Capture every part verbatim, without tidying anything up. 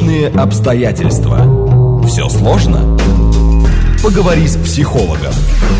Личные обстоятельства. Все сложно? Поговори с психологом.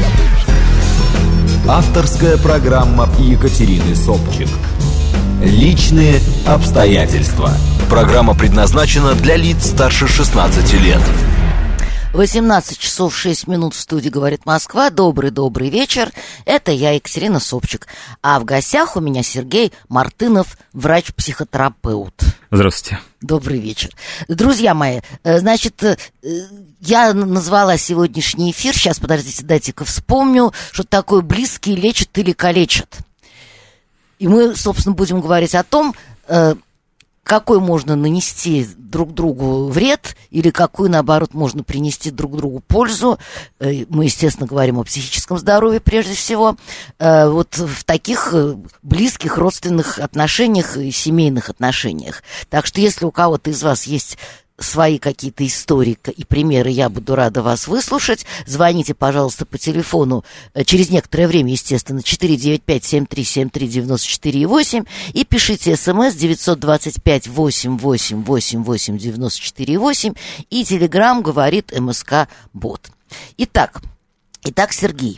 Авторская программа Екатерины Собчик. Личные обстоятельства. Программа предназначена для лиц старше шестнадцати лет. восемнадцать часов шесть минут в студии «Говорит Москва». Добрый-добрый вечер. Это я, Екатерина Собчик. А в гостях у меня Сергей Мартынов, врач-психотерапевт. Здравствуйте. Добрый вечер. Друзья мои, значит, я назвала сегодняшний эфир, сейчас, подождите, дайте-ка вспомню, что такое близкие лечат или калечат. И мы, собственно, будем говорить о том, какой можно нанести друг другу вред или какую, наоборот, можно принести друг другу пользу. Мы, естественно, говорим о психическом здоровье прежде всего. Вот в таких близких родственных отношениях и семейных отношениях. Так что если у кого-то из вас есть свои какие-то истории и примеры, я буду рада вас выслушать. Звоните, пожалуйста, по телефону через некоторое время, естественно, четыре девять пять семь три семь три девять четыре восемь и пишите смс девять два пять восемь восемь восемь восемь девять четыре восемь и телеграм говорит МСК Бот. Итак, итак, Сергей,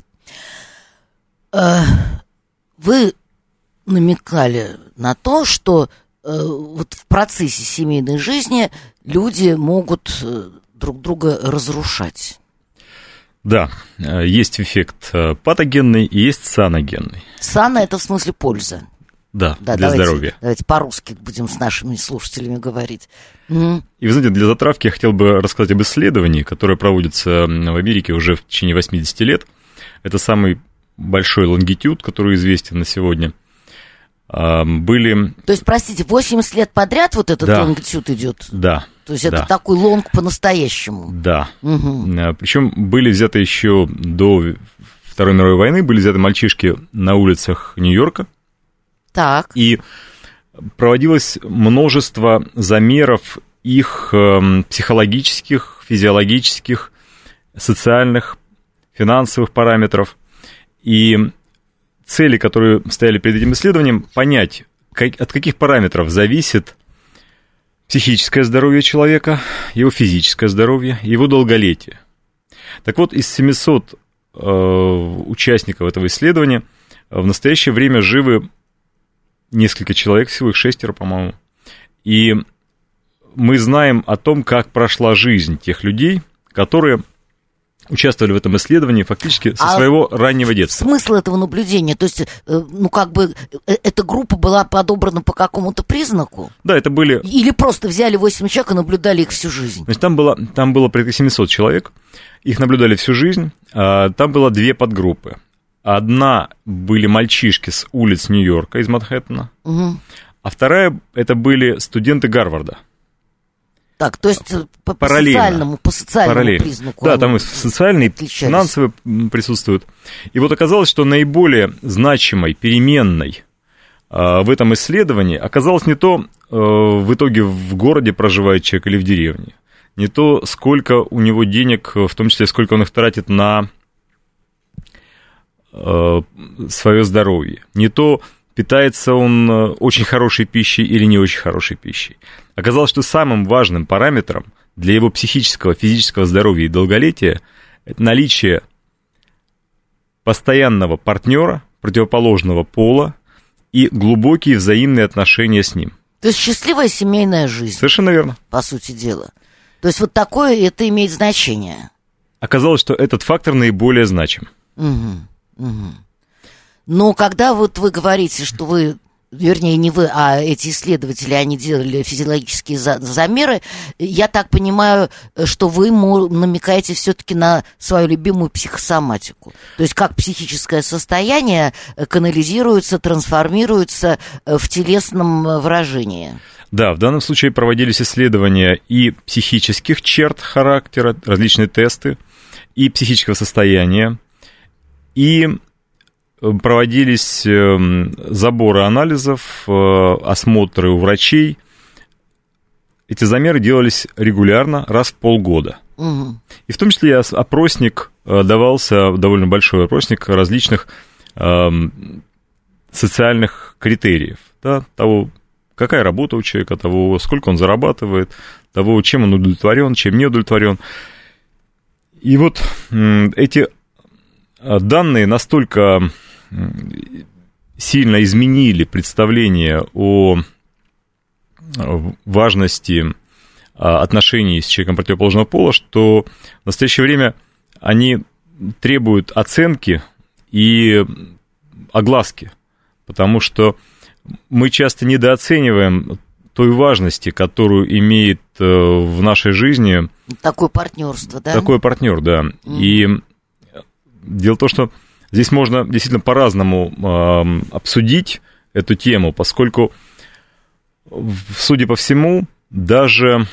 э, вы намекали на то, что э, вот в процессе семейной жизни люди могут друг друга разрушать. Да, есть эффект патогенный и есть саногенный. Сано – это в смысле польза. Да, да для давайте, здоровья. Давайте по-русски будем с нашими слушателями говорить. Mm. И вы знаете, для затравки я хотел бы рассказать об исследовании, которое проводится в Америке уже в течение восемьдесят лет. Это самый большой лонгитюд, который известен на сегодня. Были... То есть, простите, восемьдесят лет подряд вот этот да. лонгитюд идет? Да. То есть да. это такой лонг по-настоящему? Да. Угу. Причем были взяты еще до Второй мировой войны, были взяты мальчишки на улицах Нью-Йорка. Так. И проводилось множество замеров их психологических, физиологических, социальных, финансовых параметров. И цели, которые стояли перед этим исследованием, понять, как, от каких параметров зависит психическое здоровье человека, его физическое здоровье, его долголетие. Так вот, из семисот э, участников этого исследования в настоящее время живы несколько человек, всего их шестеро, по-моему. И мы знаем о том, как прошла жизнь тех людей, которые участвовали в этом исследовании фактически со а своего раннего детства. Смысл этого наблюдения? То есть, ну, как бы, эта группа была подобрана по какому-то признаку? Да, это были... Или просто взяли восемь человек и наблюдали их всю жизнь? Значит, там было, там было порядка семисот человек, их наблюдали всю жизнь, там было две подгруппы. Одна были мальчишки с улиц Нью-Йорка, из Манхэттена, угу. а вторая, это были студенты Гарварда. Так, то есть по, по социальному, по социальному Параллельно. признаку. Да, там и социальные, и финансовые присутствуют. И вот оказалось, что наиболее значимой переменной э, в этом исследовании оказалось не то, э, в итоге в городе проживает человек или в деревне, не то, сколько у него денег, в том числе, сколько он их тратит на э, свое здоровье, не то, питается он очень хорошей пищей или не очень хорошей пищей. Оказалось, что самым важным параметром для его психического, физического здоровья и долголетия это наличие постоянного партнера противоположного пола и глубокие взаимные отношения с ним. То есть счастливая семейная жизнь. Совершенно верно. По сути дела. То есть вот такое это имеет значение. Оказалось, что этот фактор наиболее значим. Угу, угу. Но когда вот вы говорите, что вы, вернее, не вы, а эти исследователи, они делали физиологические за- замеры, я так понимаю, что вы намекаете все-таки на свою любимую психосоматику. То есть как психическое состояние канализируется, трансформируется в телесном выражении. Да, в данном случае проводились исследования и психических черт характера, различные тесты, и психического состояния, и проводились заборы анализов, осмотры у врачей. Эти замеры делались регулярно, раз в полгода. Угу. И в том числе опросник давался, довольно большой опросник различных э, социальных критериев, да, того, какая работа у человека, того, сколько он зарабатывает, того, чем он удовлетворен, чем не удовлетворен. И вот эти данные настолько сильно изменили представление о важности отношений с человеком противоположного пола, что в настоящее время они требуют оценки и огласки, потому что мы часто недооцениваем той важности, которую имеет в нашей жизни... Такое партнерство, да? Такое партнер, да. Mm. И дело в том, что здесь можно действительно по-разному э, обсудить эту тему, поскольку, судя по всему, даже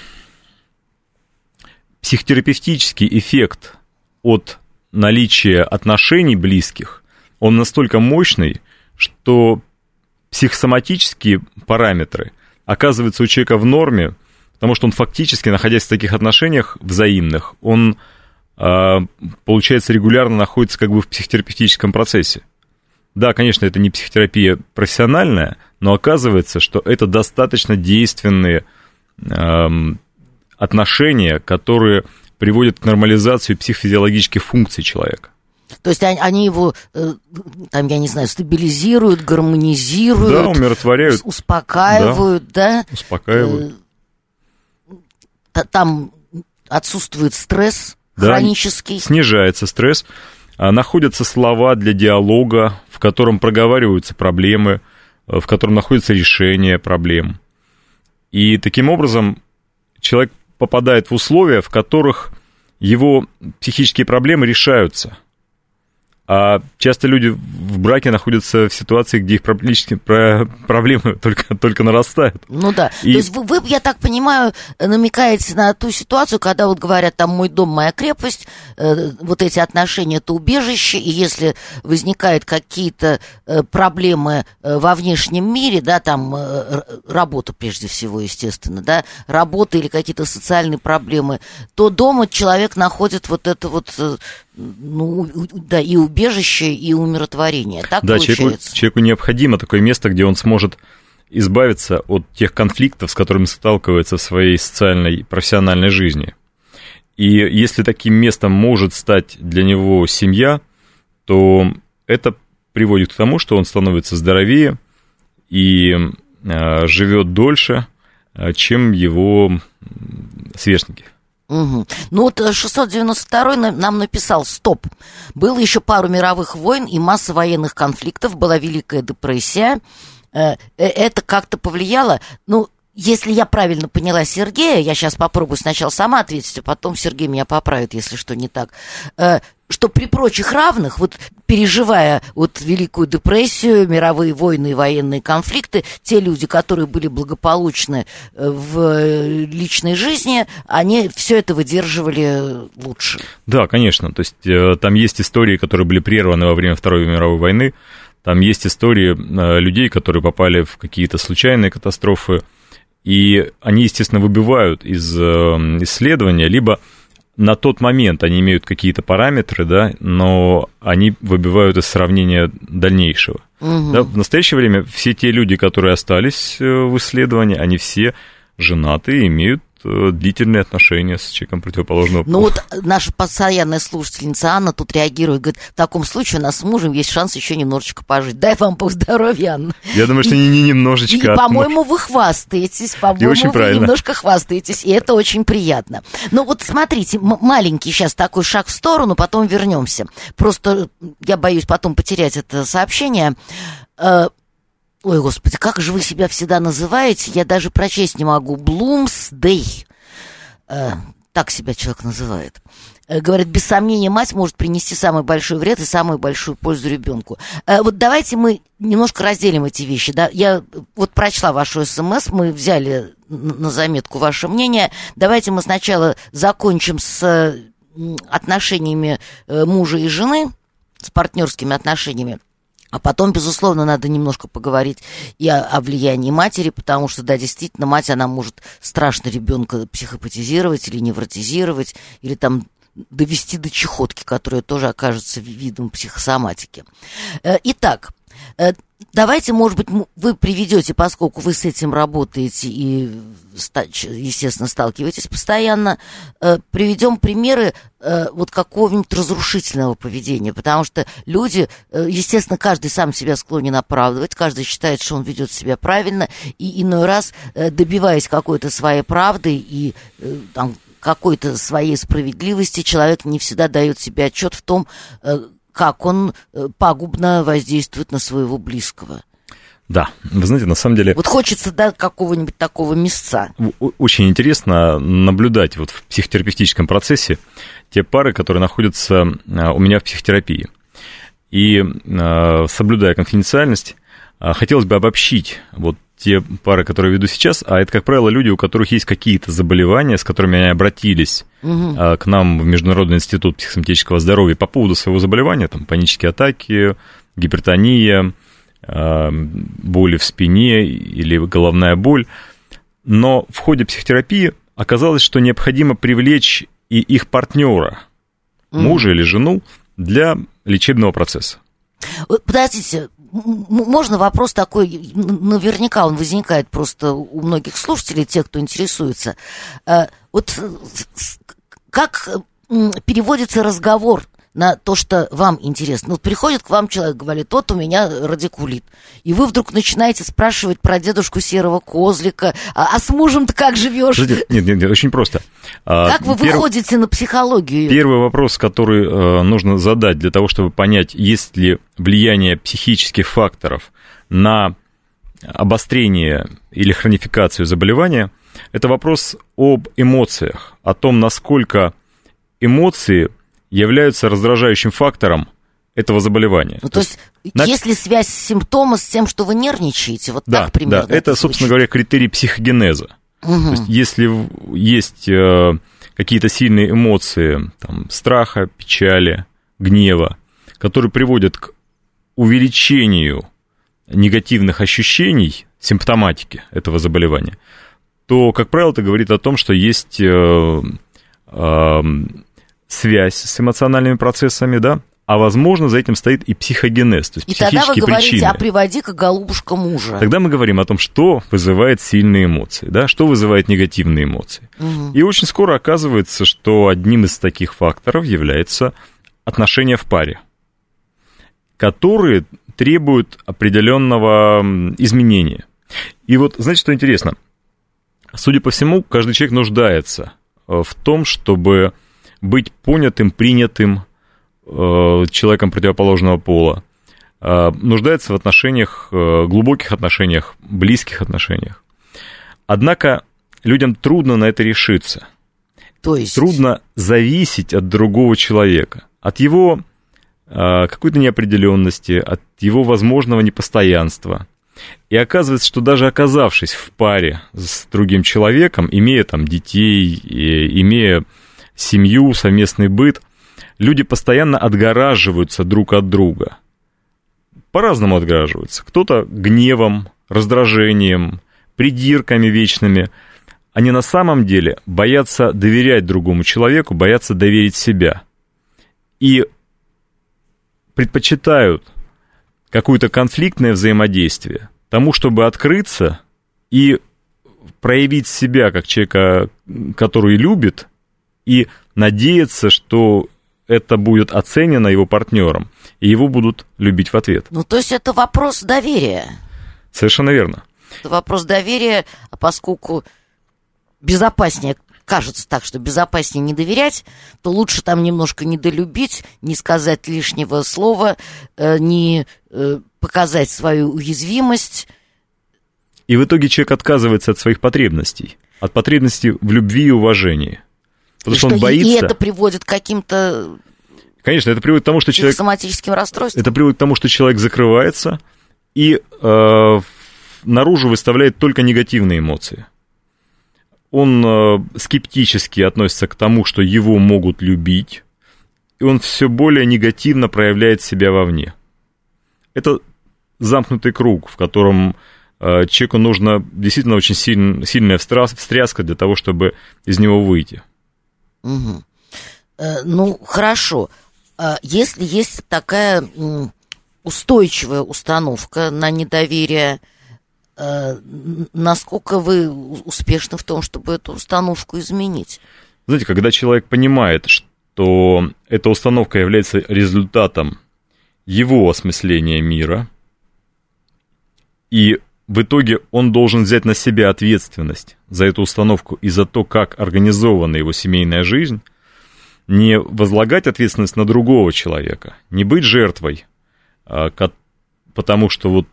психотерапевтический эффект от наличия отношений близких, он настолько мощный, что психосоматические параметры оказываются у человека в норме, потому что он фактически, находясь в таких отношениях взаимных, он, получается, регулярно находится как бы в психотерапевтическом процессе. Да, конечно, это не психотерапия профессиональная, но оказывается, что это достаточно действенные отношения, которые приводят к нормализации психофизиологических функций человека. То есть они, они его, там, я не знаю, стабилизируют, гармонизируют, да, умиротворяют, успокаивают, да? да? Успокаивают. Там отсутствует стресс, да, хронический. Снижается стресс. Находятся слова для диалога, в котором проговариваются проблемы, в котором находится решение проблем. И таким образом человек попадает в условия, в которых его психические проблемы решаются. А часто люди в браке находятся в ситуации, где их проблемы только, только нарастают. Ну да. И... То есть вы, вы, я так понимаю, намекаете на ту ситуацию, когда вот говорят, там, мой дом, моя крепость, э, вот эти отношения, это убежище, и если возникают какие-то э, проблемы э, во внешнем мире, да, там, э, работа прежде всего, естественно, да, работа или какие-то социальные проблемы, то дома человек находит вот это вот... Э, ну, да, и убежище, и умиротворение. Так да, получается? Человеку, человеку необходимо такое место, где он сможет избавиться от тех конфликтов, с которыми сталкивается в своей социальной, профессиональной жизни. И если таким местом может стать для него семья, то это приводит к тому, что он становится здоровее и э, живет дольше, чем его сверстники. Угу. Ну вот шестьсот девяносто второй нам написал: стоп. Было еще пару мировых войн и масса военных конфликтов, была Великая депрессия. Это как-то повлияло? Ну, если я правильно поняла Сергея, я сейчас попробую сначала сама ответить, а потом Сергей меня поправит, если что не так, что при прочих равных, вот переживая вот Великую депрессию, мировые войны и военные конфликты, те люди, которые были благополучны в личной жизни, они все это выдерживали лучше. Да, конечно, то есть там есть истории, которые были прерваны во время Второй мировой войны, там есть истории людей, которые попали в какие-то случайные катастрофы, и они, естественно, выбивают из исследования, либо на тот момент они имеют какие-то параметры, да, но они выбивают из сравнения дальнейшего. Угу. Да, в настоящее время все те люди, которые остались в исследовании, они все женаты и имеют длительные отношения с человеком противоположного пола. Ну вот наша постоянная слушательница Анна тут реагирует, говорит, в таком случае у нас с мужем есть шанс еще немножечко пожить. Дай вам Бог здоровья, Анна. Я думаю, что и, не, не немножечко. И, по-моему, вы хвастаетесь, по-моему, вы правильно. немножко хвастаетесь, и это очень приятно. Ну вот смотрите, м- маленький сейчас такой шаг в сторону, потом вернемся. Просто я боюсь потом потерять это сообщение. Ой, господи, как же вы себя всегда называете? Я даже прочесть не могу. Блумсдей. Э, так себя человек называет. Э, говорит, без сомнения, мать может принести самый большой вред и самую большую пользу ребенку. Э, вот давайте мы немножко разделим эти вещи. Да? Я вот прочла вашу смс, мы взяли на заметку ваше мнение. Давайте мы сначала закончим с отношениями мужа и жены, с партнерскими отношениями. А потом, безусловно, надо немножко поговорить и о, о влиянии матери, потому что, да, действительно, мать, она может страшно ребенка психопатизировать или невротизировать, или там довести до чехотки, которая тоже окажется видом психосоматики. Итак, Давайте, может быть, вы приведете, поскольку вы с этим работаете и, естественно, сталкиваетесь постоянно, приведем примеры вот какого-нибудь разрушительного поведения, потому что люди, естественно, каждый сам себя склонен оправдывать, каждый считает, что он ведет себя правильно, и иной раз, добиваясь какой-то своей правды и там, какой-то своей справедливости, человек не всегда дает себе отчет в том, как он пагубно воздействует на своего близкого. Да, вы знаете, на самом деле... Вот хочется, да, какого-нибудь такого места. Очень интересно наблюдать вот в психотерапевтическом процессе те пары, которые находятся у меня в психотерапии. И, соблюдая конфиденциальность, хотелось бы обобщить вот те пары, которые веду сейчас, а это, как правило, люди, у которых есть какие-то заболевания, с которыми они обратились угу. к нам в Международный институт психосоматического здоровья по поводу своего заболевания, там, панические атаки, гипертония, боли в спине или головная боль. Но в ходе психотерапии оказалось, что необходимо привлечь и их партнера, мужа или жену, для лечебного процесса. Подождите, можно вопрос такой, наверняка он возникает просто у многих слушателей, тех, кто интересуется. Вот как переводится разговор на то, что вам интересно? Вот приходит к вам человек, говорит, вот у меня радикулит, и вы вдруг начинаете спрашивать про дедушку серого козлика, а, а с мужем-то как живешь? Нет, нет, нет, очень просто. Как вы Перв... выходите на психологию? Первый вопрос, который э, нужно задать для того, чтобы понять, есть ли влияние психических факторов на обострение или хронификацию заболевания, это вопрос об эмоциях, о том, насколько эмоции являются раздражающим фактором этого заболевания. Ну, то, то есть, на... есть ли связь симптома с тем, что вы нервничаете? Вот да, так примерно. Да, это, это собственно говоря, критерий психогенеза. Угу. То есть, если есть э, какие-то сильные эмоции, там, страха, печали, гнева, которые приводят к увеличению негативных ощущений, симптоматики этого заболевания, то, как правило, это говорит о том, что есть... Э, э, связь с эмоциональными процессами, да, а, возможно, за этим стоит и психогенез, то есть и психические причины. И тогда вы говорите, а приводи-ка, голубушка, мужа. Тогда мы говорим о том, что вызывает сильные эмоции, да, что вызывает негативные эмоции. Угу. И очень скоро оказывается, что одним из таких факторов является отношения в паре, которые требуют определенного изменения. И вот, знаете, что интересно? Судя по всему, каждый человек нуждается в том, чтобы быть понятым, принятым э, человеком противоположного пола, э, нуждается в отношениях, э, глубоких отношениях, близких отношениях. Однако людям трудно на это решиться. То есть... Трудно зависеть от другого человека, от его э, какой-то неопределенности, от его возможного непостоянства. И оказывается, что даже оказавшись в паре с другим человеком, имея там детей, имея семью, совместный быт, люди постоянно отгораживаются друг от друга. По-разному отгораживаются. Кто-то гневом, раздражением, придирками вечными. Они на самом деле боятся доверять другому человеку, боятся доверить себя. И предпочитают какое-то конфликтное взаимодействие тому, чтобы открыться и проявить себя как человека, который любит, и надеяться, что это будет оценено его партнером, и его будут любить в ответ. Ну, то есть это вопрос доверия. Совершенно верно. Это вопрос доверия, а поскольку безопаснее, кажется так, что безопаснее не доверять, то лучше там немножко недолюбить, не сказать лишнего слова, не показать свою уязвимость. И в итоге человек отказывается от своих потребностей, от потребностей в любви и уважении. Потому что, что он боится. И это приводит к каким-то... Конечно, это приводит к тому, что человек... соматическим расстройствам. Это приводит к тому, что человек закрывается и э, наружу выставляет только негативные эмоции. Он э, скептически относится к тому, что его могут любить, и он все более негативно проявляет себя вовне. Это замкнутый круг, в котором э, человеку нужна действительно очень сильная, сильная встряска для того, чтобы из него выйти. Угу. Э, ну, хорошо. Если есть такая устойчивая установка на недоверие. Э, насколько вы успешны в том, чтобы эту установку изменить? Знаете, когда человек понимает, что эта установка является результатом его осмысления мира, и в итоге он должен взять на себя ответственность за эту установку и за то, как организована его семейная жизнь, не возлагать ответственность на другого человека, не быть жертвой, потому что вот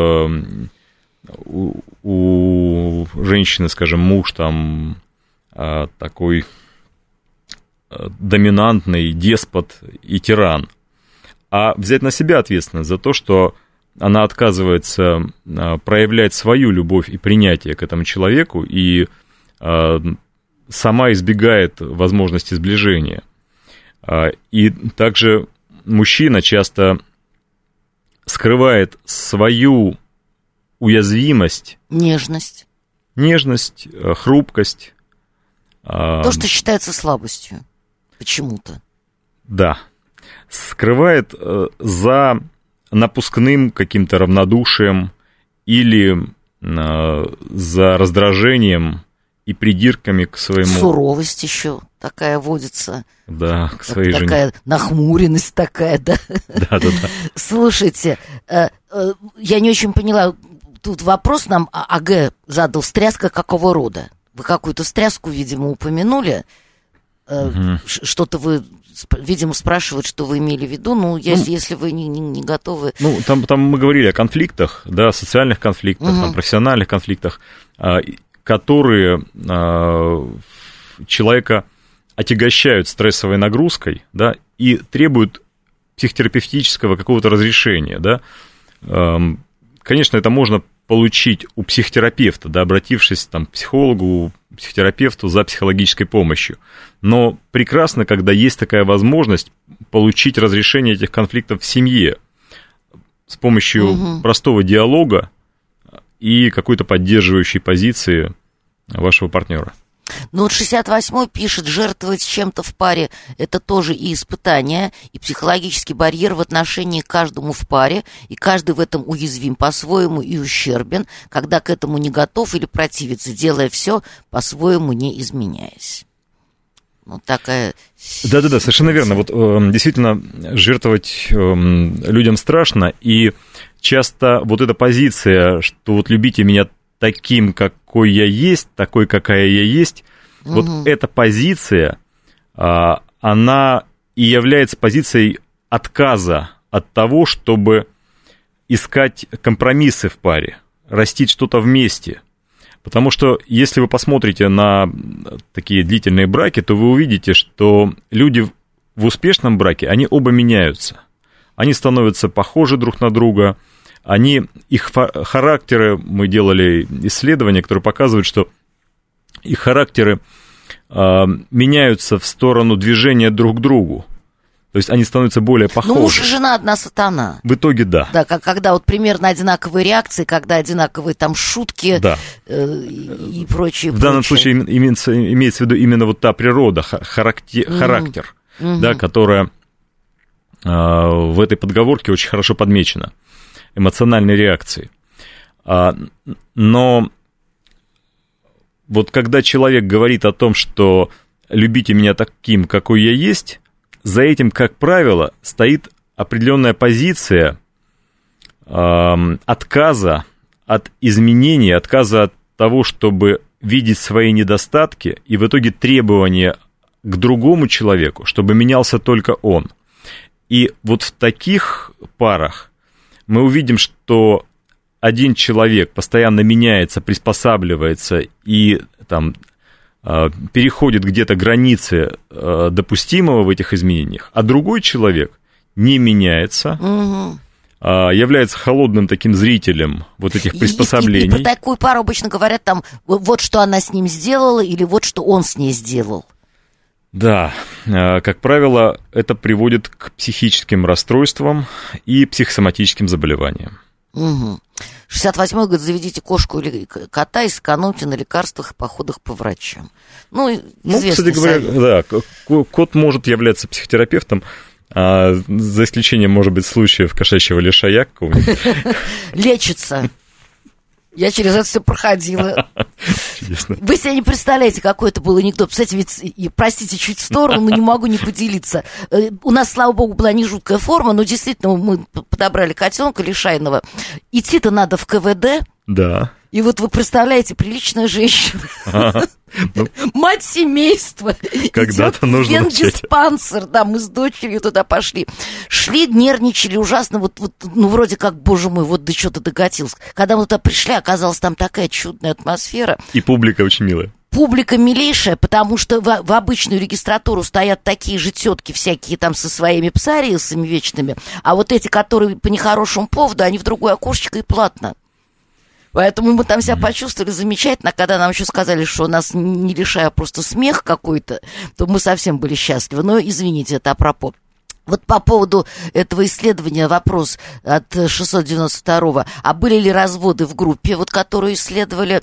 у, у женщины, скажем, муж там такой доминантный деспот и тиран, а взять на себя ответственность за то, что она отказывается проявлять свою любовь и принятие к этому человеку и сама избегает возможности сближения. И также мужчина часто скрывает свою уязвимость, нежность, нежность, хрупкость. То, что считается слабостью почему-то. Да. Скрывает за напускным каким-то равнодушием или за раздражением и придирками к своему... Суровость еще такая водится. Да, к своей такая жене. Такая нахмуренность такая, да? Да, да, да. Слушайте, я не очень поняла, тут вопрос нам АГ задал, встряска какого рода? Вы какую-то встряску, видимо, упомянули. Угу. Что-то вы, видимо, спрашивают, что вы имели в виду. Ну, если, ну, если вы не, не, не готовы... Ну, там, там мы говорили о конфликтах, да, социальных конфликтах, угу. там, профессиональных конфликтах, которые человека отягощают стрессовой нагрузкой, да, и требуют психотерапевтического какого-то разрешения, да. Конечно, это можно получить у психотерапевта, да, обратившись там, к психологу, психотерапевту за психологической помощью. Но прекрасно, когда есть такая возможность получить разрешение этих конфликтов в семье с помощью угу. простого диалога и какой-то поддерживающей позиции вашего партнера. Ну вот шестьдесят восьмой пишет, жертвовать чем-то в паре – это тоже и испытание, и психологический барьер в отношении к каждому в паре, и каждый в этом уязвим по-своему и ущербен, когда к этому не готов или противится, делая все по-своему, не изменяясь. Вот такая... Да-да-да, совершенно верно. Вот э, действительно, жертвовать э, людям страшно, и часто вот эта позиция, что вот любите меня таким, какой я есть, такой, какая я есть, угу. вот эта позиция, она и является позицией отказа от того, чтобы искать компромиссы в паре, растить что-то вместе. Потому что если вы посмотрите на такие длительные браки, то вы увидите, что люди в успешном браке, они оба меняются. Они становятся похожи друг на друга. Они, их характеры, мы делали исследования, которые показывают, что их характеры э, меняются в сторону движения друг к другу. То есть они становятся более похожи. Ну, муж и жена одна сатана. В итоге, да. Да, как, когда вот примерно одинаковые реакции, когда одинаковые там шутки да. э, и, и прочее. В данном прочее. случае имеется, имеется в виду именно вот та природа, характер, mm-hmm. характер mm-hmm. да, которая э, в этой подговорке очень хорошо подмечена. Эмоциональной реакции. Но вот когда человек говорит о том, что любите меня таким, какой я есть, за этим, как правило, стоит определенная позиция отказа от изменений, отказа от того, чтобы видеть свои недостатки, и в итоге требования к другому человеку, чтобы менялся только он. И вот в таких парах мы увидим, что один человек постоянно меняется, приспосабливается и там, переходит где-то границы допустимого в этих изменениях, а другой человек не меняется, угу. является холодным таким зрителем вот этих приспособлений. И, и, и про такую пару обычно говорят там, вот что она с ним сделала или вот что он с ней сделал. Да, как правило, это приводит к психическим расстройствам и психосоматическим заболеваниям. Угу. шестьдесят восьмой говорит, заведите кошку или кота и сэкономьте на лекарствах и походах по врачам. Ну, ну кстати говоря, да, кот может являться психотерапевтом. А, за исключением, может быть, случаев кошачьего лишая какого-нибудь. Лечится. Я через это все проходила. Чудесно. Вы себе не представляете, какой это был анекдот. Кстати, ведь, простите, чуть в сторону, но не могу не поделиться. У нас, слава богу, была не жуткая форма, но действительно мы подобрали котенка лишайного. Идти-то надо в ка вэ дэ. Да. И вот вы представляете, приличная женщина, а, ну, мать семейства, когда-то нужно вен-диспансер, да, мы с дочерью туда пошли, шли, нервничали ужасно, вот, вот, ну, вроде как, боже мой, вот до чего-то докатился. Когда мы туда пришли, оказалась там такая чудная атмосфера. И публика очень милая. Публика милейшая, потому что в, в обычную регистратуру стоят такие же тетки всякие там со своими псариусами вечными, а вот эти, которые по нехорошему поводу, они в другое окошечко и платно. Поэтому мы там себя почувствовали замечательно, когда нам еще сказали, что у нас не лишая, а просто смех какой-то, то мы совсем были счастливы. Но, извините, это апропо. Вот по поводу этого исследования вопрос от шестьсот девяносто второго. А были ли разводы в группе, вот, которую исследовали?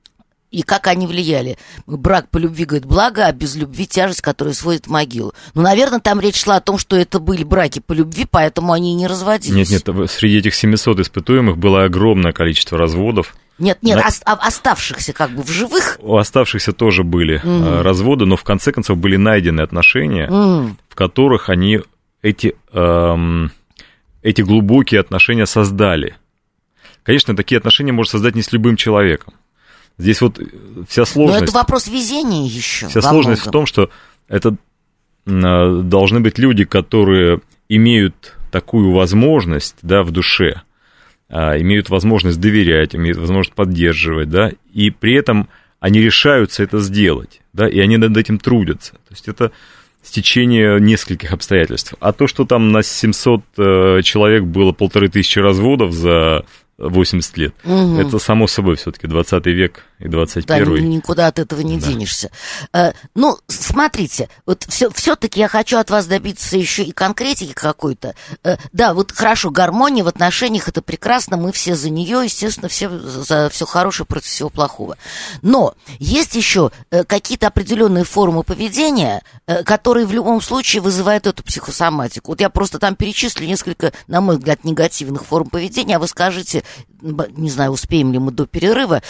И как они влияли? Брак по любви, говорит, благо, а без любви тяжесть, которая сводит в могилу. Ну, наверное, там речь шла о том, что это были браки по любви, поэтому они и не разводились. Нет, нет, среди этих семисот испытуемых было огромное количество разводов. Нет, нет, На... о- оставшихся как бы в живых. У оставшихся тоже были mm. разводы, но в конце концов были найдены отношения, mm. в которых они эти, эм, эти глубокие отношения создали. Конечно, такие отношения можно создать не с любым человеком. Здесь вот вся сложность... Но это вопрос везения еще. Вся сложность многом. В том, что это должны быть люди, которые имеют такую возможность, да, в душе, имеют возможность доверять, имеют возможность поддерживать, да, и при этом они решаются это сделать, да, и они над этим трудятся. То есть это стечение нескольких обстоятельств. А то, что там на семьсот человек было полторы тысячи разводов за восемьдесят лет. Угу. Это, само собой, все-таки двадцатый век и двадцать первый. Да, никуда от этого не да. денешься. А, ну, смотрите, вот все, все-таки я хочу от вас добиться еще и конкретики какой-то. А, да, вот хорошо, гармония в отношениях, это прекрасно, мы все за нее, естественно, все за все хорошее против всего плохого. Но есть еще какие-то определенные формы поведения, которые в любом случае вызывают эту психосоматику. Вот я просто там перечислю несколько, на мой взгляд, негативных форм поведения, а вы скажите, не знаю, успеем ли мы до перерыва,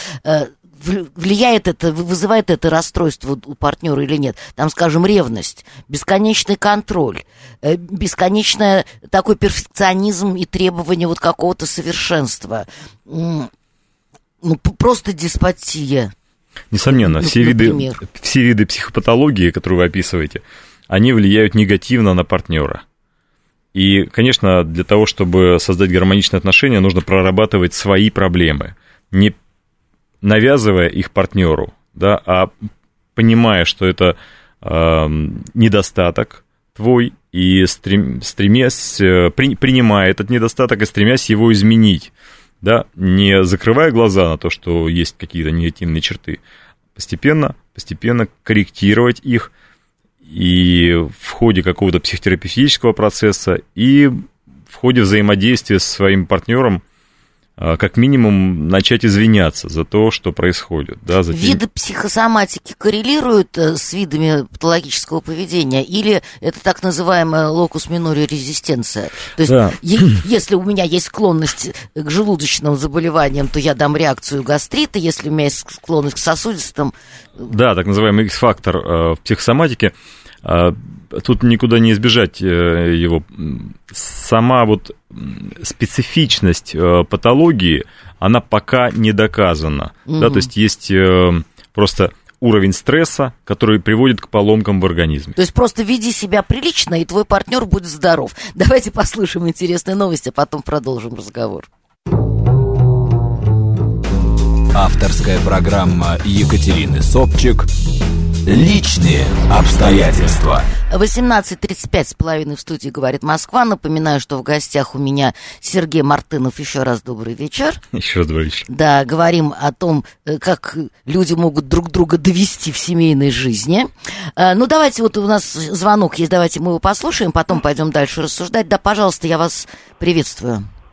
влияет это, вызывает это расстройство у партнера или нет. Там, скажем, ревность, бесконечный контроль, бесконечный такой перфекционизм и требование вот какого-то совершенства. Ну, просто деспотия. Несомненно, все виды, все виды психопатологии, которые вы описываете, они влияют негативно на партнера. И, конечно, для того, чтобы создать гармоничные отношения, нужно прорабатывать свои проблемы, не навязывая их партнеру, да, а понимая, что это э, недостаток твой, и стрем, стремясь, при, принимая этот недостаток и стремясь его изменить, да, не закрывая глаза на то, что есть какие-то негативные черты, постепенно, постепенно корректировать их, и в ходе какого-то психотерапевтического процесса, и в ходе взаимодействия со своим партнером, как минимум, начать извиняться за то, что происходит. Да, за Виды тем... психосоматики коррелируют с видами патологического поведения, или это так называемая локус минори резистенция? То есть, да. е- если у меня есть склонность к желудочным заболеваниям, то я дам реакцию гастрита, если у меня есть склонность к сосудистым... Да, так называемый X-фактор в психосоматике. Тут никуда не избежать его. Сама вот специфичность патологии, она пока не доказана. Угу. Да, то есть есть просто уровень стресса, который приводит к поломкам в организме. То есть просто веди себя прилично, и твой партнер будет здоров. Давайте послушаем интересные новости, а потом продолжим разговор. Авторская программа Екатерины Собчик «Личные обстоятельства». восемнадцать тридцать пять с половиной в студии «Говорит Москва». Напоминаю, что в гостях у меня Сергей Мартынов. Еще раз добрый вечер. Еще раз добрый вечер. Да, говорим о том, как люди могут друг друга довести в семейной жизни. Ну, давайте, вот у нас звонок есть, давайте мы его послушаем, потом пойдем дальше рассуждать. Да, пожалуйста, я вас приветствую.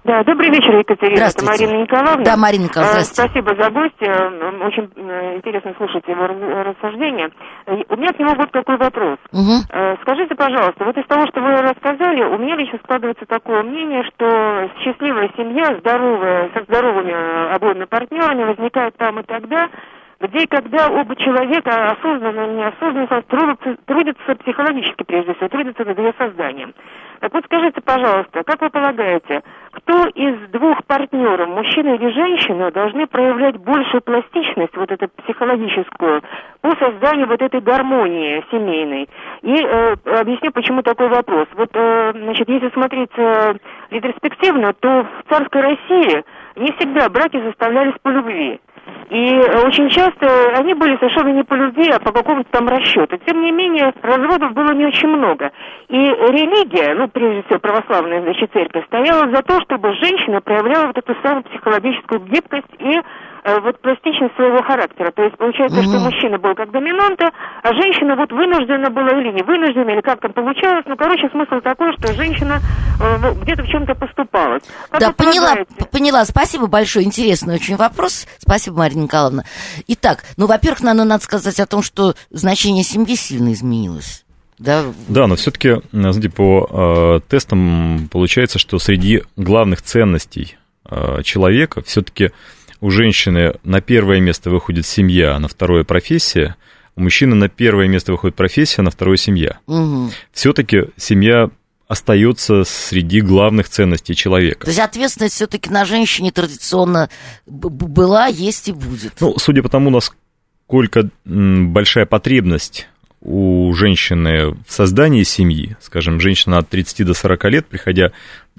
Да, добрый вечер, Екатерина. Это Марина Николаевна. Да, Марина Николаевна, здравствуйте. Спасибо за гостя. Очень интересно слушать его рассуждения. У меня к нему вот какой вопрос. Угу. Скажите, пожалуйста, вот из того, что вы рассказали, у меня лично складывается такое мнение, что счастливая семья, здоровая, со здоровыми обоими партнерами возникает там и тогда, где и когда оба человека, осознанно или неосознанно, трудятся, трудятся психологически, прежде всего, трудятся над ее созданием. Так вот, скажите, пожалуйста, как вы полагаете, кто из двух партнеров, мужчина или женщина, должны проявлять большую пластичность, вот эту психологическую, по созданию вот этой гармонии семейной? И э, объясню, почему такой вопрос. Вот, э, значит, если смотреть э, ретроспективно, то в царской России не всегда браки составлялись по любви. И очень часто они были совершенно не по любви, а по какому-то там расчету. Тем не менее, разводов было не очень много. И религия, ну, прежде всего, православная, значит, церковь, стояла за то, чтобы женщина проявляла вот эту самую психологическую гибкость и э, вот пластичность своего характера. То есть, получается, mm-hmm. что мужчина был как доминанта, а женщина вот вынуждена была или не вынуждена, или как там получалось. Ну, короче, смысл такой, что женщина э, где-то в чем-то поступалась. Как да, поняла, поняла. Спасибо большое. Интересный очень вопрос. Спасибо, Марина Николаевна. Итак, ну, во-первых, наверное, надо сказать о том, что значение семьи сильно изменилось. Да, да, но все-таки, знаете, по э, тестам получается, что среди главных ценностей э, человека все-таки у женщины на первое место выходит семья, а на второе профессия. У мужчины на первое место выходит профессия, а на второе семья. Угу. Все-таки семья остается среди главных ценностей человека. То есть ответственность все-таки на женщине традиционно была, есть и будет. Ну, судя по тому, насколько большая потребность у женщины в создании семьи, скажем, женщина от тридцати до сорока лет, приходя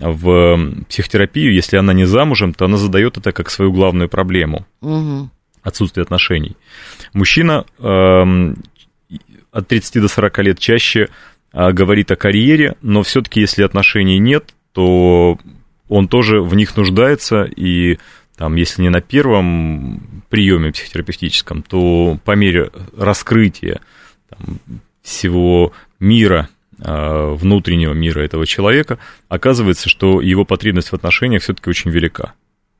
в психотерапию, если она не замужем, то она задает это как свою главную проблему. Угу. Отсутствие отношений. Мужчина э, от тридцати до сорока лет чаще э, говорит о карьере, но все-таки, если отношений нет, то он тоже в них нуждается, и там, если не на первом приеме психотерапевтическом, то по мере раскрытия там, всего мира, э, внутреннего мира этого человека, оказывается, что его потребность в отношениях все-таки очень велика.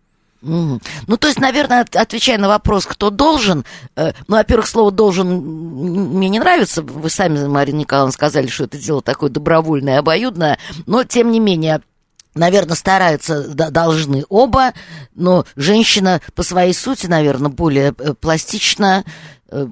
Mm. Ну, то есть, наверное, отвечая на вопрос, кто должен, э, ну, во-первых, слово «должен» мне не нравится, вы сами, Марина Николаевна, сказали, что это дело такое добровольное, обоюдное, но, тем не менее, наверное, стараются, да, должны оба, но женщина по своей сути, наверное, более пластична, э,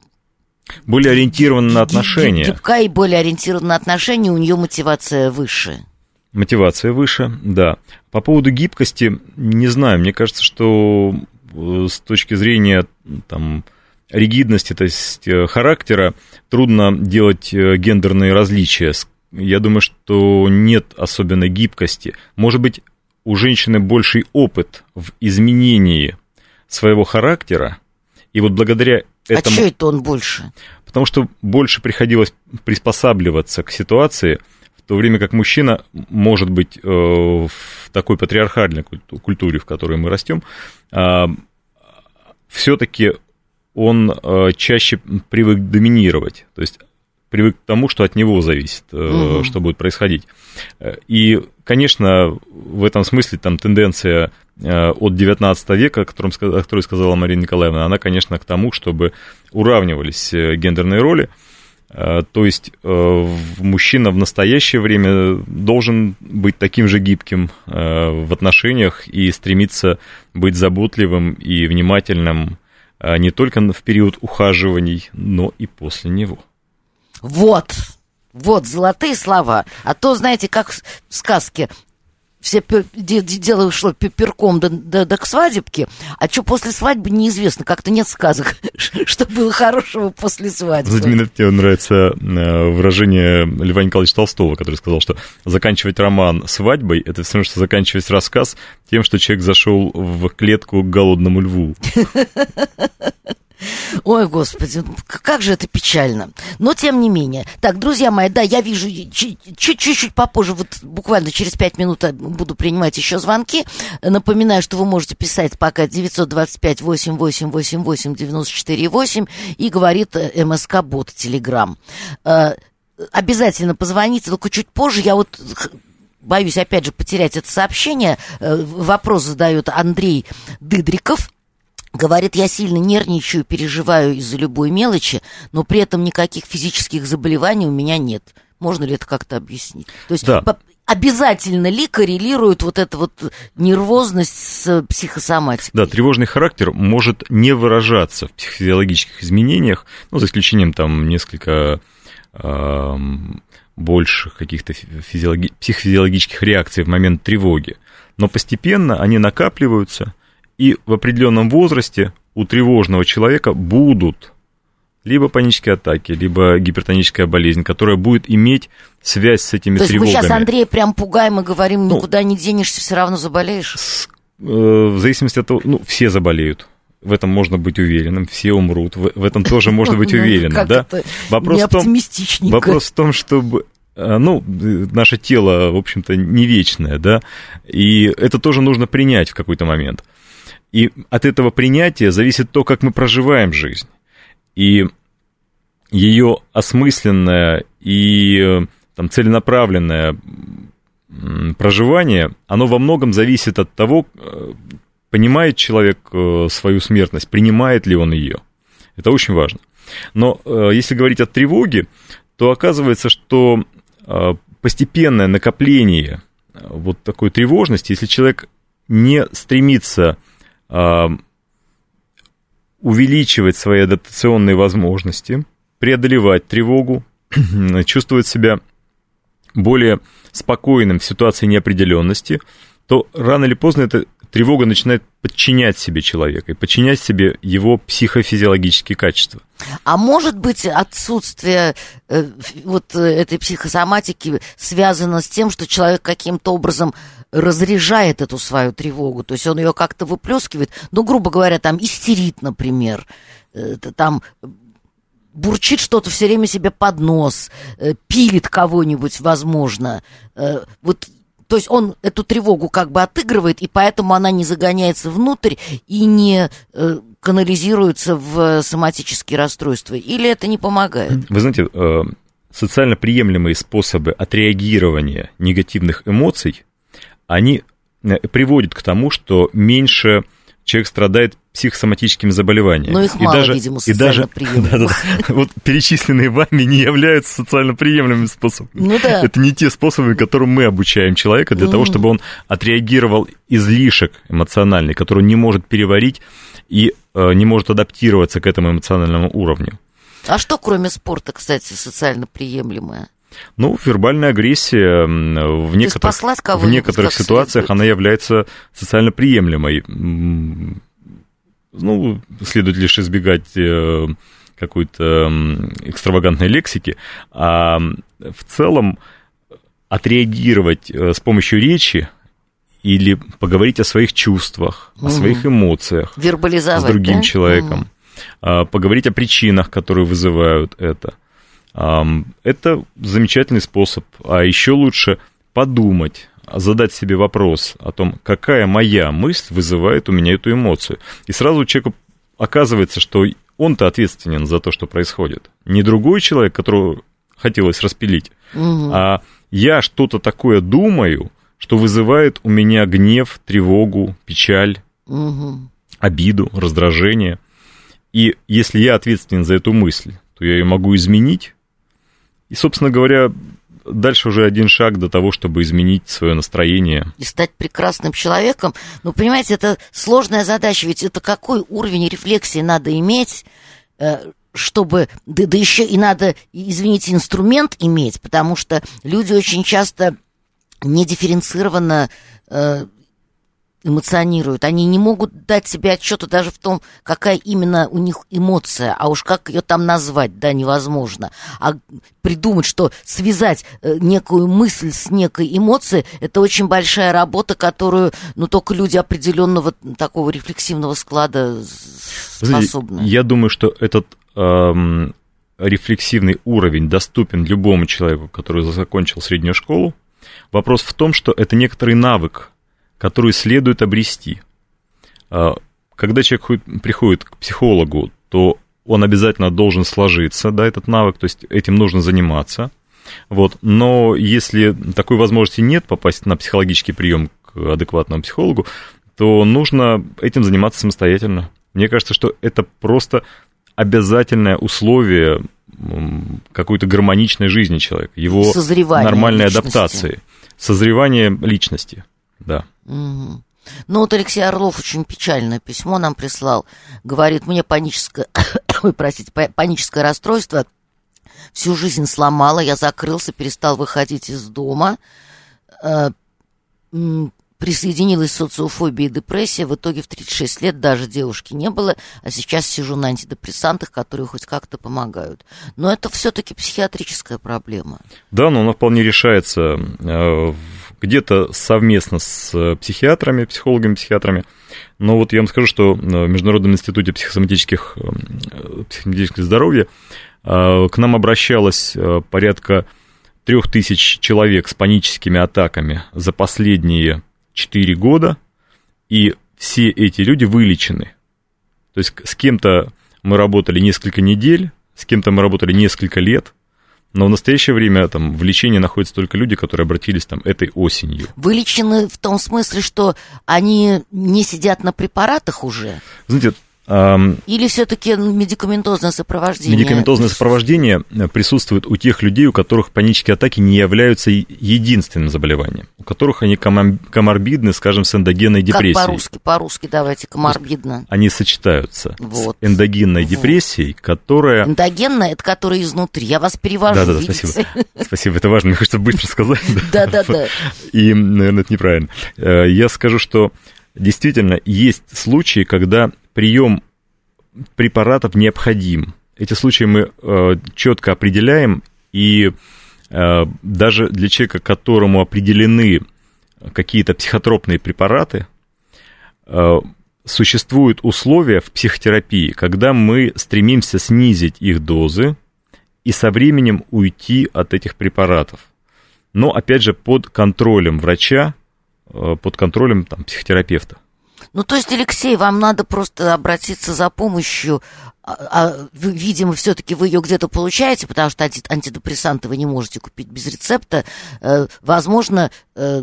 более ориентирована на отношения. Гибкая и более ориентирована на отношения, у нее мотивация выше. Мотивация выше, да. По поводу гибкости, не знаю, мне кажется, что с точки зрения там, ригидности, то есть характера, трудно делать гендерные различия. Я думаю, что нет особенной гибкости. Может быть, у женщины больший опыт в изменении своего характера, и вот благодаря этому... А что это он больше? Потому что больше приходилось приспосабливаться к ситуации, в то время как мужчина, может быть, в такой патриархальной культуре, в которой мы растем, все-таки он чаще привык доминировать, то есть привык к тому, что от него зависит, угу. что будет происходить. И, конечно, в этом смысле там тенденция от девятнадцатого века, о котором, о которой сказала Марина Николаевна, она, конечно, к тому, чтобы уравнивались гендерные роли. То есть мужчина в настоящее время должен быть таким же гибким в отношениях и стремиться быть заботливым и внимательным не только в период ухаживаний, но и после него. Вот, вот золотые слова. А то, знаете, как в сказке, все дело шло пирком да, да, да к свадебке, а что после свадьбы неизвестно, как-то нет сказок, что было хорошего после свадьбы. Знаете, мне нравится выражение Льва Николаевича Толстого, который сказал, что заканчивать роман свадьбой — это все равно, что заканчивать рассказ тем, что человек зашел в клетку к голодному льву. Ой, Господи, как же это печально. Но, тем не менее. Так, друзья мои, да, я вижу, чуть-чуть попозже, вот буквально через пять минут буду принимать еще звонки. Напоминаю, что вы можете писать пока девятьсот двадцать пять восемь восемь восемь восемь девяносто четыре восемь и говорит МСК-бот, Телеграм. Обязательно позвоните, только чуть позже. Я вот боюсь, опять же, потерять это сообщение. Вопрос задает Андрей Дыдриков. Говорит, я сильно нервничаю, переживаю из-за любой мелочи, но при этом никаких физических заболеваний у меня нет. Можно ли это как-то объяснить? То есть да. по- обязательно ли коррелирует вот эта вот нервозность с психосоматикой? Да, тревожный характер может не выражаться в психофизиологических изменениях, ну, за исключением там несколько э, больших каких-то физиологи- психофизиологических реакций в момент тревоги. Но постепенно они накапливаются, и в определенном возрасте у тревожного человека будут либо панические атаки, либо гипертоническая болезнь, которая будет иметь связь с этими тревогами. То есть тревогами. мы сейчас Андрея прям пугаем и говорим, никуда ну, не денешься, все равно заболеешь? С, э, в зависимости от того, ну, все заболеют. В этом можно быть уверенным, все умрут, в, в этом тоже можно быть уверенным, да? Вопрос в том, вопрос в том, чтобы... Ну, наше тело, в общем-то, не вечное, да, и это тоже нужно принять в какой-то момент. И от этого принятия зависит то, как мы проживаем жизнь. И ее осмысленное и там, целенаправленное проживание, оно во многом зависит от того, понимает человек свою смертность, принимает ли он ее. Это очень важно. Но если говорить о тревоге, то оказывается, что постепенное накопление вот такой тревожности, если человек не стремится увеличивать свои адаптационные возможности, преодолевать тревогу, чувствовать себя более спокойным в ситуации неопределенности, то рано или поздно эта тревога начинает подчинять себе человека и подчинять себе его психофизиологические качества. А может быть, отсутствие э, вот этой психосоматики связано с тем, что человек каким-то образом разряжает эту свою тревогу, то есть он ее как-то выплескивает, ну, грубо говоря, там истерит, например, э, там бурчит что-то все время себе под нос, э, пилит кого-нибудь, возможно, э, вот. То есть он эту тревогу как бы отыгрывает, и поэтому она не загоняется внутрь и не э, канализируется в соматические расстройства. Или это не помогает? Вы знаете, э, социально приемлемые способы отреагирования негативных эмоций, они приводят к тому, что меньше человек страдает психосоматическими заболеваниями. Но их и мало, даже, видимо, и даже, социально приемлемых. Да, да, вот перечисленные вами не являются социально приемлемыми способами. Ну, да. Это не те способы, которым мы обучаем человека для mm. того, чтобы он отреагировал излишек эмоциональный, который он не может переварить и э, не может адаптироваться к этому эмоциональному уровню. А что, кроме спорта, кстати, социально приемлемое? Ну, вербальная агрессия в некоторых, в некоторых ситуациях следует. Она является социально приемлемой. Ну, следует лишь избегать какой-то экстравагантной лексики, а в целом отреагировать с помощью речи или поговорить о своих чувствах, угу. о своих эмоциях с другим да? человеком, угу. поговорить о причинах, которые вызывают это. Это замечательный способ. А еще лучше подумать, задать себе вопрос о том, какая моя мысль вызывает у меня эту эмоцию. И сразу человеку оказывается, что он-то ответственен за то, что происходит. Не другой человек, которого хотелось распилить, угу. а я что-то такое думаю, что вызывает у меня гнев, тревогу, печаль, угу. обиду, раздражение. И если я ответственен за эту мысль, то я ее могу изменить. И, собственно говоря, дальше уже один шаг до того, чтобы изменить свое настроение. И стать прекрасным человеком. Ну, понимаете, это сложная задача, ведь это какой уровень рефлексии надо иметь, чтобы... Да, да еще и надо, извините, инструмент иметь, потому что люди очень часто недифференцированно эмоционируют. Они не могут дать себе отчета даже в том, какая именно у них эмоция, а уж как ее там назвать, да, невозможно. А придумать, что связать некую мысль с некой эмоцией, это очень большая работа, которую, ну, только люди определенного такого рефлексивного склада способны. Я думаю, что этот эм, рефлексивный уровень доступен любому человеку, который закончил среднюю школу. Вопрос в том, что это некоторый навык, которую следует обрести. Когда человек приходит к психологу, то он обязательно должен сложиться, да, этот навык, то есть этим нужно заниматься. Вот. Но если такой возможности нет попасть на психологический прием к адекватному психологу, то нужно этим заниматься самостоятельно. Мне кажется, что это просто обязательное условие какой-то гармоничной жизни человека, его нормальной личности. Адаптации, созревание личности, да. Угу. Ну вот Алексей Орлов очень печальное письмо нам прислал, говорит, мне паническое, ой, простите, паническое расстройство всю жизнь сломало, я закрылся, перестал выходить из дома, присоединилась социофобия и депрессия, в итоге в тридцать шесть лет даже девушки не было, а сейчас сижу на антидепрессантах, которые хоть как-то помогают. Но это все-таки психиатрическая проблема. Да, но она вполне решается где-то совместно с психиатрами, психологами, психиатрами. Но вот я вам скажу, что в Международном институте психосоматических, психосоматического здоровья к нам обращалось порядка трех тысяч человек с паническими атаками за последние четыре года, и все эти люди вылечены. То есть с кем-то мы работали несколько недель, с кем-то мы работали несколько лет, но в настоящее время там в лечении находятся только люди, которые обратились там этой осенью. Вылечены в том смысле, что они не сидят на препаратах уже? Знаете, или все-таки медикаментозное сопровождение? Медикаментозное сопровождение присутствует у тех людей, у которых панические атаки не являются единственным заболеванием, у которых они коморбидны, скажем, с эндогенной депрессией. Как по-русски? По-русски давайте, коморбидно. Они сочетаются вот. с эндогенной вот. депрессией, которая... Эндогенная – это которая изнутри. Я вас перевожу, Да-да-да, видите? спасибо. Спасибо, это важно, мне хочется быстро сказать. Да-да-да. И, наверное, это неправильно. Я скажу, что действительно есть случаи, когда прием препаратов необходим. Эти случаи мы э, четко определяем, и э, даже для человека, которому определены какие-то психотропные препараты, э, существуют условия в психотерапии, когда мы стремимся снизить их дозы и со временем уйти от этих препаратов. Но, опять же, под контролем врача, э, под контролем там, психотерапевта. Ну, то есть, Алексей, вам надо просто обратиться за помощью, а, а, вы, видимо, все-таки вы ее где-то получаете, потому что антидепрессанты вы не можете купить без рецепта. Э, возможно, э,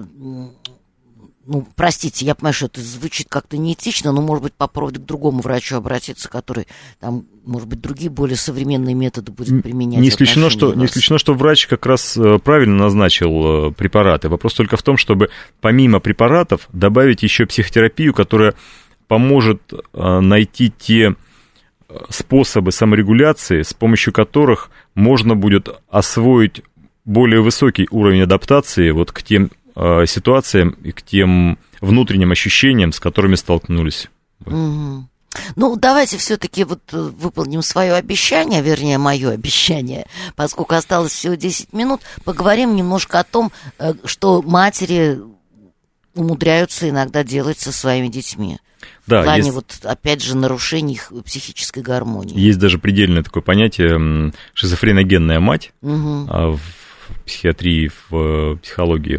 ну, простите, я понимаю, что это звучит как-то неэтично, но, может быть, попробовать к другому врачу обратиться, который, там, может быть, другие более современные методы будет применять. Не исключено, что, не исключено, что врач как раз правильно назначил препараты. Вопрос только в том, чтобы помимо препаратов добавить еще психотерапию, которая поможет найти те способы саморегуляции, с помощью которых можно будет освоить более высокий уровень адаптации вот к тем ситуациям и к тем внутренним ощущениям, с которыми столкнулись. Угу. Ну, давайте все-таки вот выполним свое обещание, вернее, мое обещание, поскольку осталось всего десять минут, поговорим немножко о том, что матери умудряются иногда делать со своими детьми. Да, в плане, есть, вот, опять же, нарушений их психической гармонии. Есть даже предельное такое понятие шизофреногенная мать угу. в психиатрии, в психологии.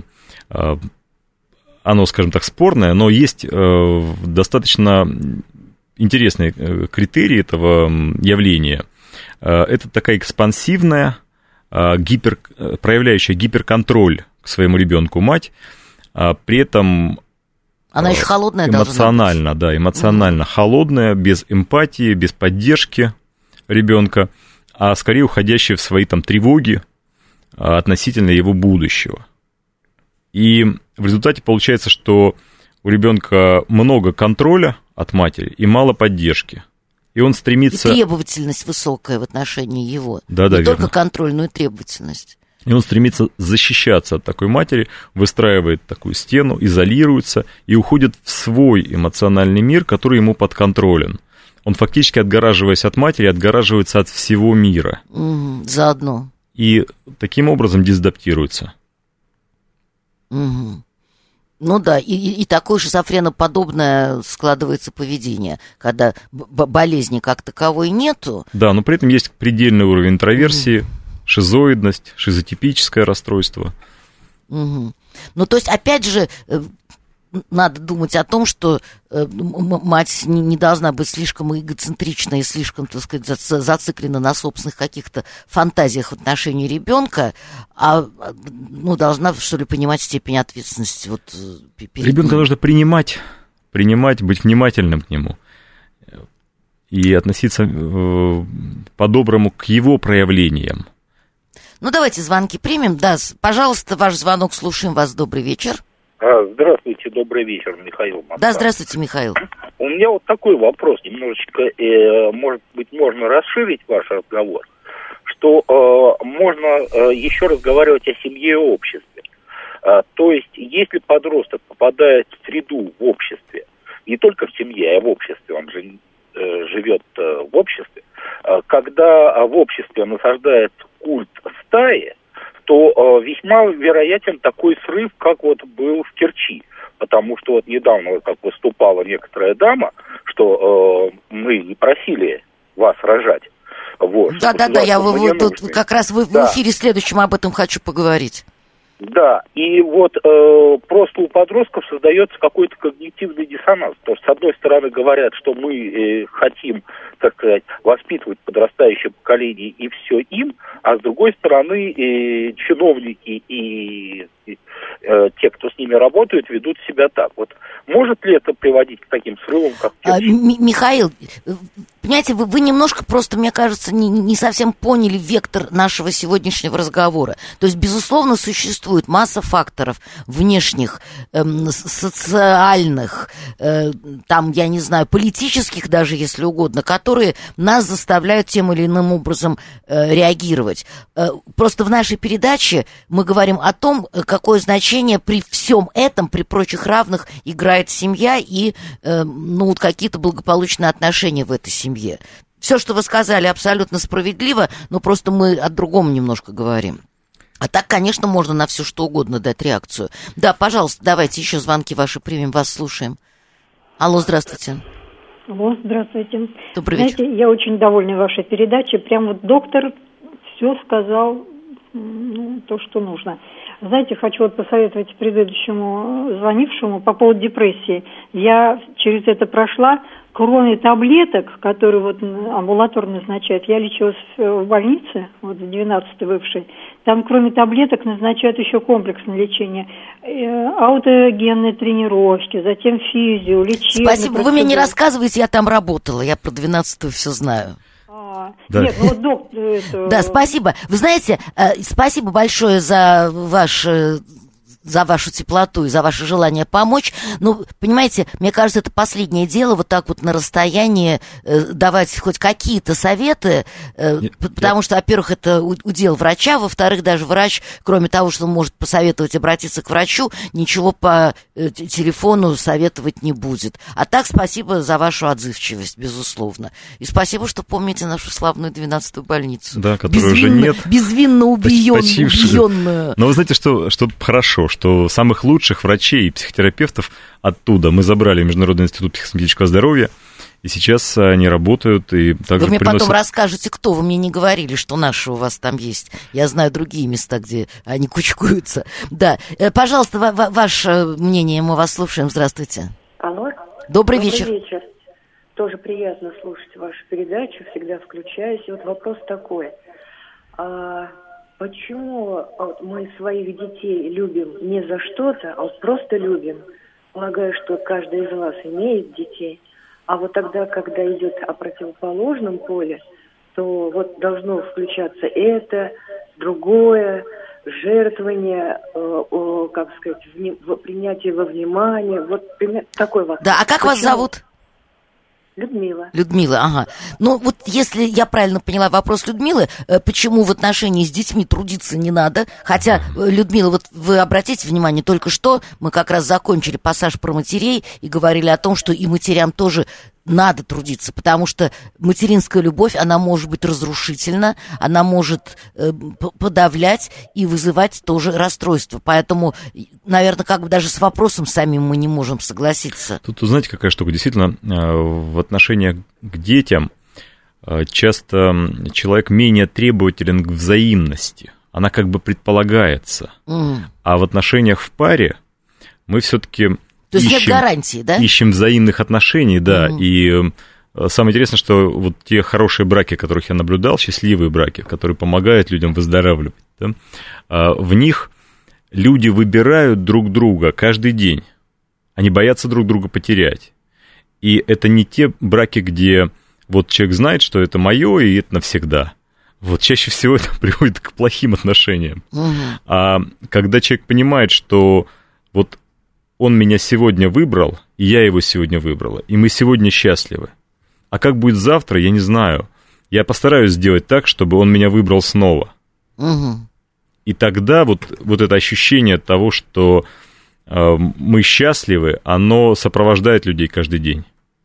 Оно, скажем так, спорное, но есть достаточно интересные критерии этого явления. Это такая экспансивная, гипер, проявляющая гиперконтроль к своему ребенку мать, при этом она еще холодная эмоционально, да, эмоционально угу. холодная, без эмпатии, без поддержки ребенка, а скорее уходящая в свои там тревоги относительно его будущего. И в результате получается, что у ребенка много контроля от матери и мало поддержки. И он стремится... И требовательность высокая в отношении его. Да, да, не верно. Только контроль, но и требовательность. И он стремится защищаться от такой матери, выстраивает такую стену, изолируется и уходит в свой эмоциональный мир, который ему подконтролен. Он фактически, отгораживаясь от матери, отгораживается от всего мира. Угу, заодно. И таким образом дезадаптируется. Угу. Ну да, и, и такое шизофреноподобное складывается поведение, когда б- болезни как таковой нету. Да, но при этом есть предельный уровень интроверсии, угу. шизоидность, шизотипическое расстройство. Угу. Ну то есть, опять же, надо думать о том, что э, мать не, не должна быть слишком эгоцентрична и слишком, так сказать, за, зациклена на собственных каких-то фантазиях в отношении ребенка, а ну, должна, что ли, понимать степень ответственности. Вот, ребенка ним. Нужно принимать, принимать, быть внимательным к нему и относиться э, по-доброму к его проявлениям. Ну, давайте звонки примем. Да, пожалуйста, ваш звонок, слушаем вас. Добрый вечер. Здравствуйте, добрый вечер, Михаил Москва. Да, здравствуйте, Михаил. У меня вот такой вопрос, немножечко, э, может быть, можно расширить ваш разговор, что э, можно э, еще разговаривать о семье и обществе. Э, то есть, если подросток попадает в среду в обществе, не только в семье, а в обществе, он же э, живет э, в обществе, э, когда в обществе насаждается культ стаи, то э, весьма вероятен такой срыв, как вот был в Керчи. Потому что вот недавно как выступала некоторая дама, что э, мы не просили вас рожать. Вот, да-да-да, я вы, вы, тут как раз вы, да. в эфире следующем об этом хочу поговорить. Да, и вот э, просто у подростков создается какой-то когнитивный диссонанс. Потому что, с одной стороны, говорят, что мы э, хотим, так сказать, воспитывать подрастающее поколение и все им, а с другой стороны, э, чиновники и э, те, кто с ними работают, ведут себя так. Вот может ли это приводить к таким срывам, как... А, М- Михаил, понимаете, вы, вы немножко просто, мне кажется, не, не совсем поняли вектор нашего сегодняшнего разговора. То есть, безусловно, существует масса факторов внешних, эм, социальных, э, там, я не знаю, политических даже, если угодно, которые нас заставляют тем или иным образом э, реагировать. Э, просто в нашей передаче мы говорим о том, какое значение при всем этом, при прочих равных, играет семья и, э, ну, какие-то благополучные отношения в этой семье. Все, что вы сказали, абсолютно справедливо, но просто мы о другом немножко говорим. А так, конечно, можно на все что угодно дать реакцию. Да, пожалуйста, давайте еще звонки ваши примем, вас слушаем. Алло, здравствуйте. Алло, здравствуйте. Добрый Знаете, вечер. я очень довольна вашей передачей. Прям вот доктор все сказал, ну, то, что нужно. Знаете, хочу вот посоветовать предыдущему звонившему по поводу депрессии. Я через это прошла. Кроме таблеток, которые вот амбулаторно назначают, я лечилась в больнице, вот в двенадцатой бывшей, там кроме таблеток назначают еще комплексное лечение, аутогенные тренировки, затем физио, лечение. Спасибо, процедуры. Вы мне не рассказываете, я там работала, я про двенадцатую все знаю. А, да. Нет, ну вот доктор... Это... Да, спасибо. Вы знаете, спасибо большое за ваш... за вашу теплоту и за ваше желание помочь. Ну, понимаете, мне кажется, это последнее дело, вот так вот на расстоянии э, давать хоть какие-то советы, э, я, потому я... что, во-первых, это удел врача, во-вторых, даже врач, кроме того, что он может посоветовать обратиться к врачу, ничего по э, телефону советовать не будет. А так, спасибо за вашу отзывчивость, безусловно. И спасибо, что помните нашу славную двенадцатую больницу. Да, которой безвинно, уже нет. Безвинно убиен, убиенную. Но вы знаете, что, что хорошо, что самых лучших врачей и психотерапевтов оттуда мы забрали в Международный институт психосоматического здоровья, и сейчас они работают и также Вы мне приносят... потом расскажете, кто. Вы мне не говорили, что наши у вас там есть. Я знаю другие места, где они кучкуются. Да, пожалуйста, ва- ваше мнение, мы вас слушаем. Здравствуйте. Алло. Добрый, Добрый вечер. вечер. Тоже приятно слушать вашу передачу, всегда включаюсь. И вот вопрос такой. А... Почему вот, мы своих детей любим не за что-то, а вот просто любим? Полагаю, что каждый из вас имеет детей. А вот тогда, когда идет о противоположном поле, то вот должно включаться это, другое, жертвование, э, э, как сказать, вни, принятие во внимание. Вот такой вопрос. Да, а как Почему? Вас зовут? Людмила. Людмила, ага. Ну, вот если я правильно поняла вопрос Людмилы, почему в отношении с детьми трудиться не надо, хотя, Людмила, вот вы обратите внимание, только что мы как раз закончили пассаж про матерей и говорили о том, что и матерям тоже надо трудиться, потому что материнская любовь, она может быть разрушительна, она может э, подавлять и вызывать тоже расстройство. Поэтому, наверное, как бы даже с вопросом самим мы не можем согласиться. Тут, знаете, какая штука? Действительно, в отношениях к детям часто человек менее требователен к взаимности. Она как бы предполагается. Mm. А в отношениях в паре мы все-таки То есть ищем, нет гарантии, да? Ищем взаимных отношений, да, mm. и самое интересное, что вот те хорошие браки, которых я наблюдал, счастливые браки, которые помогают людям выздоравливать, да, в них люди выбирают друг друга каждый день. Они боятся друг друга потерять. И это не те браки, где вот человек знает, что это мое, и это навсегда. Вот чаще всего это приводит к плохим отношениям. Угу. А когда человек понимает, что вот он меня сегодня выбрал, и я его сегодня выбрала, и мы сегодня счастливы. А как будет завтра, я не знаю. Я постараюсь сделать так, чтобы он меня выбрал снова. Угу. И тогда вот, вот это ощущение того, что э, мы счастливы, оно сопровождает людей каждый день.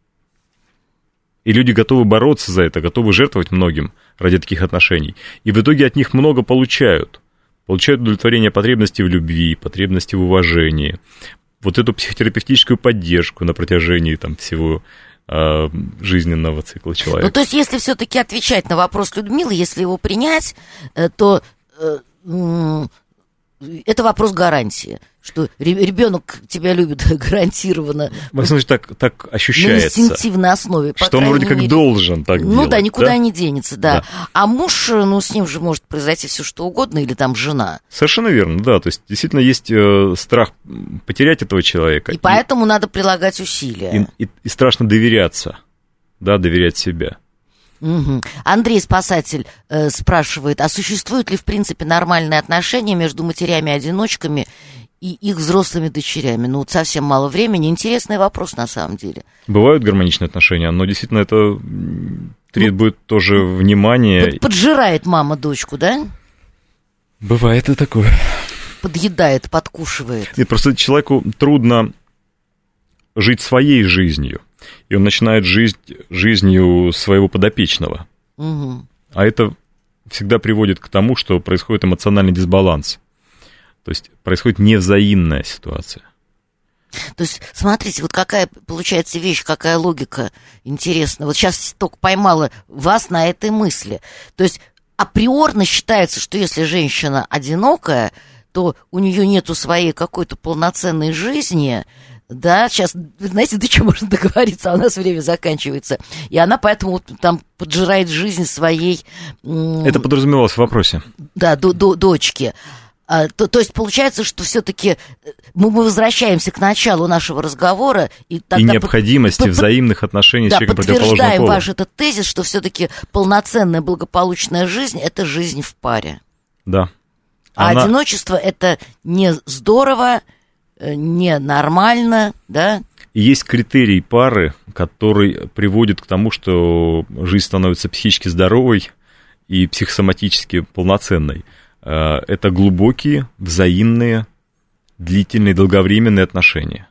И люди готовы бороться за это, готовы жертвовать многим ради таких отношений. И в итоге от них много получают. Получают удовлетворение потребностей в любви, потребностей в уважении. Вот эту психотерапевтическую поддержку на протяжении там, всего э, жизненного цикла человека. Ну, то есть, если все-таки отвечать на вопрос Людмилы, если его принять, э, то э, э, это вопрос гарантии. Что ребенок тебя любит гарантированно. В смысле, так, так ощущается. На инстинктивной основе. Что он вроде как мере. должен так ну, делать. Ну да, никуда да? не денется, да. да. А муж, ну, с ним же может произойти все что угодно, или там жена. Совершенно верно, да. То есть, действительно, есть э, страх потерять этого человека. И, и поэтому надо прилагать усилия. И, и, и страшно доверяться, да, доверять себе. Угу. Андрей, спасатель, э, спрашивает, а существуют ли, в принципе, нормальные отношения между матерями-одиночками и их взрослыми дочерями? Ну, вот совсем мало времени. Интересный вопрос, на самом деле. Бывают гармоничные отношения, но действительно это требует ну, тоже внимания. Поджирает мама дочку, да? Бывает и такое. Подъедает, подкушивает. Нет, просто человеку трудно жить своей жизнью, и он начинает жить жизнью своего подопечного. Угу. А это всегда приводит к тому, что происходит эмоциональный дисбаланс. То есть происходит невзаимная ситуация. То есть, смотрите, вот какая получается вещь, какая логика интересная. Вот сейчас только поймала вас на этой мысли. То есть априорно считается, что если женщина одинокая, то у нее нету своей какой-то полноценной жизни. Да, сейчас, знаете, до чего можно договориться, а у нас время заканчивается. И она поэтому вот там поджирает жизнь своей... Это подразумевалось в вопросе. Да, до, до, дочки. А, то, то есть получается, что все-таки мы, мы возвращаемся к началу нашего разговора. И, тогда и необходимости под, под, взаимных отношений да, с человеком противоположного пола. Подтверждаем ваш этот тезис, что все-таки полноценная благополучная жизнь – это жизнь в паре. Да. А Она... одиночество – это не здорово, не нормально, да? Есть критерий пары, который приводит к тому, что жизнь становится психически здоровой и психосоматически полноценной. Это глубокие, взаимные, длительные, долговременные отношения.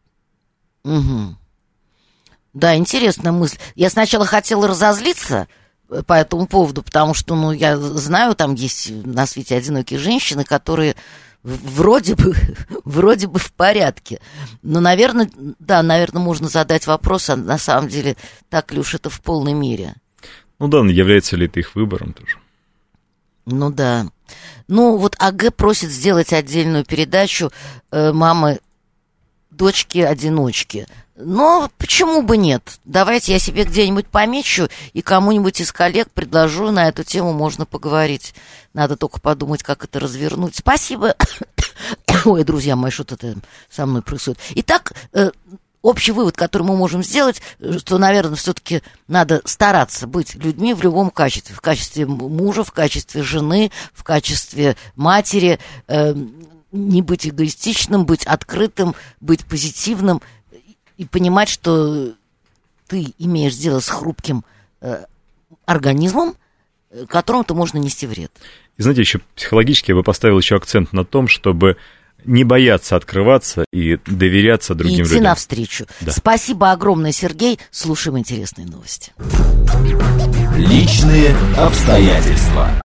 Угу. Да, интересная мысль. Я сначала хотела разозлиться по этому поводу, потому что, ну, я знаю, там есть на свете одинокие женщины, которые... Вроде бы, вроде бы в порядке. Но, наверное, да, наверное, можно задать вопрос, а на самом деле, так ли уж это в полной мере? Ну да, но является ли это их выбором тоже? Ну да. Ну вот АГ просит сделать отдельную передачу э, мамы, дочки-одиночки. Но почему бы нет? Давайте я себе где-нибудь помечу и кому-нибудь из коллег предложу, на эту тему можно поговорить. Надо только подумать, как это развернуть. Спасибо. Ой, друзья мои, что-то со мной происходит. Итак, э, общий вывод, который мы можем сделать, что, наверное, все-таки надо стараться быть людьми в любом качестве. В качестве мужа, в качестве жены, в качестве матери. Э, не быть эгоистичным, быть открытым, быть позитивным. И понимать, что ты имеешь дело с хрупким э, организмом, которому-то можно нести вред. И знаете, еще психологически я бы поставил еще акцент на том, чтобы не бояться открываться и доверяться другим и идти людям. навстречу. Да. Спасибо огромное, Сергей. Слушаем интересные новости. Личные обстоятельства.